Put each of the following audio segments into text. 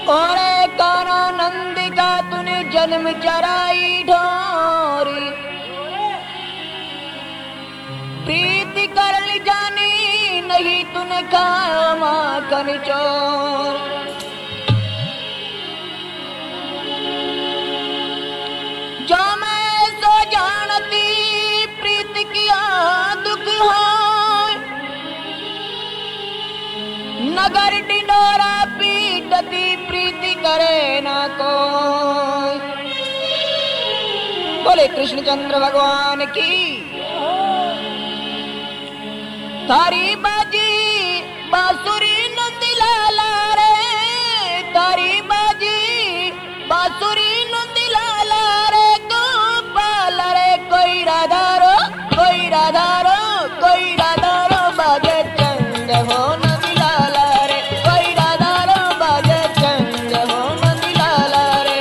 ओरे काना नंदिका तूने जन्म चराई ढोरी, प्रीति कर ली जानी नहीं तूने खाया माखन चोर। जो मैं सो जानती प्रीति किया दुख हो, नगर डिंडोरा पीटती प्रीति करे ना कोई। बोले कृष्णचंद्र भगवान की। तारी बाजी बांसुरी नंदिलाला रे, तारी बाजी बांसुरी नंदिलाला रे, गोपाल रे कोई राधारो कोई राधारो कोई राधारो बाजे चंग हो नंदिलाला रे, कोई राधारो बाजे चंग हो नंदिलाला रे।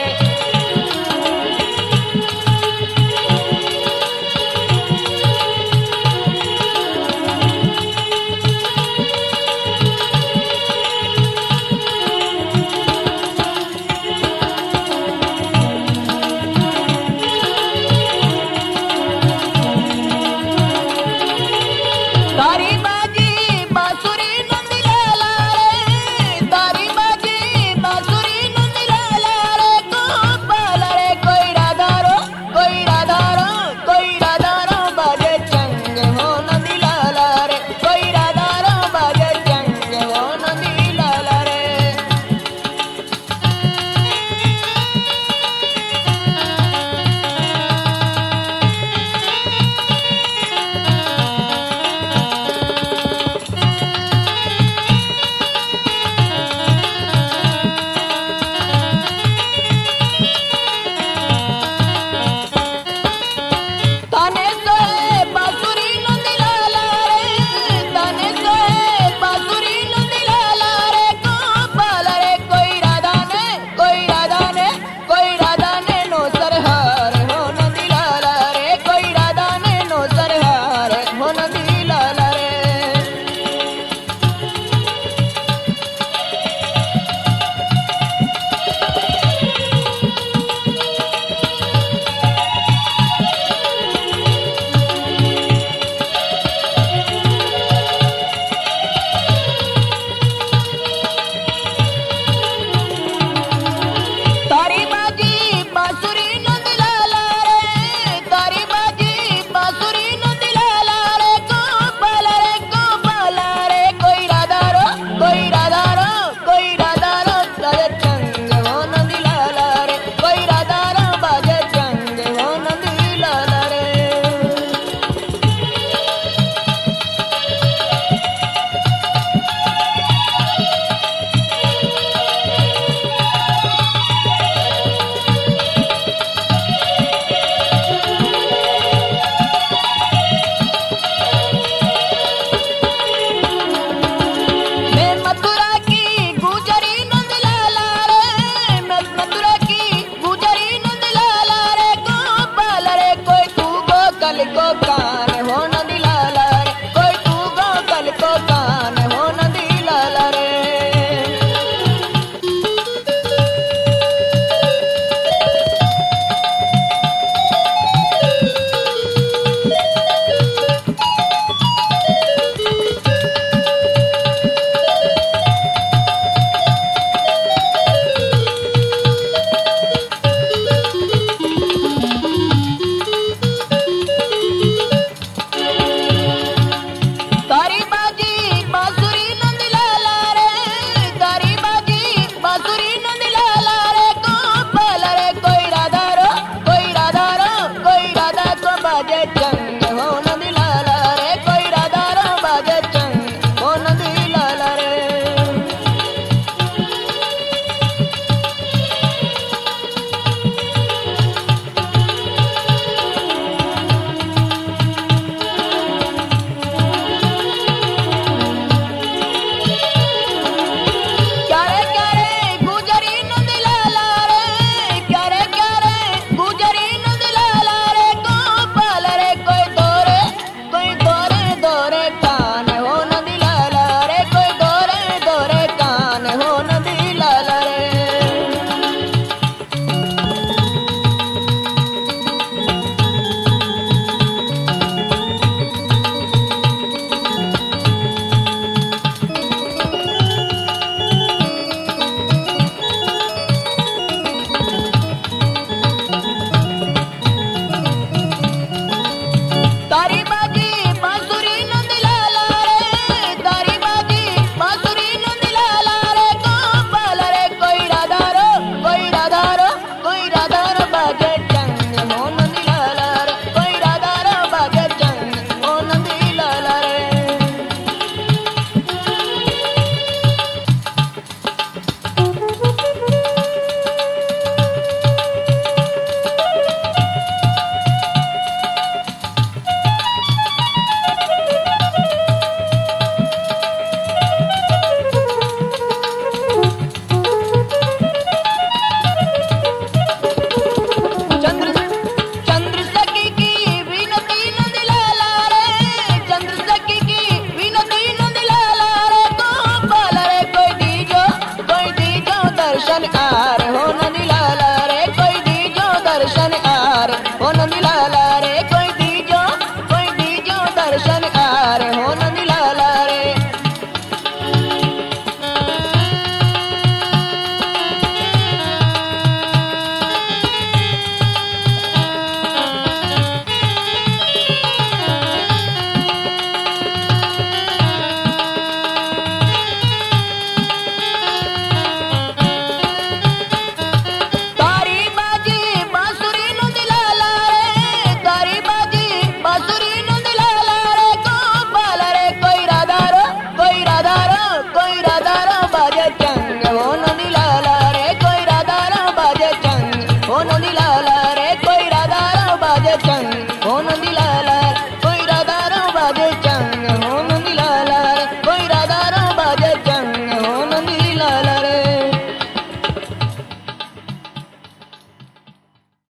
तारी बाजी बांसुरी नंदिलाला रे, तारी बाजी बांसुरी नंदिलाला रे, गोपाल रे कोई राधारो कोई राधारो कोई राधारो बाजे चंग हो नंदिलाला रे, कोई राधारो बाजे चंग हो नंदिलाला रे। ताने सोए बांसुरी नंदिलाला रे, ताने सोए बांसुरी नंदिलाला रे, गोपाल रे कोई राधा ने कोई राधा ने कोई राधा ने नो सरहार हो नंदिलाला रे, कोई राधा ने नो सरहार हो नंदिलाला रे। तारी बाजी बांसुरी नंदिलाला रे, तारी बाजी बांसुरी नंदिलाला रे, गोपाल रे कोई राधारो कोई राधारो कोई राधारो बाजे चंग हो नंदिलाला रे, कोई राधारो बाजे चंग हो नंदिलाला रे। मैं मथुरा की गुजरी नंदलाला रे, मैं मथुरा की गुजरी नंदलाला रे, गोपाल रे कोई तू गोकल को कान हो नंदलाला रे, कोई तू गोकल को कान हो नंदलाला रे। तारी बाजी बांसुरी नंदिलाला रे, तारी बाजी बांसुरी नंदिलाला रे, गोपाल रे कोई राधारो कोई राधारो कोई राधा को बाजे चंग हो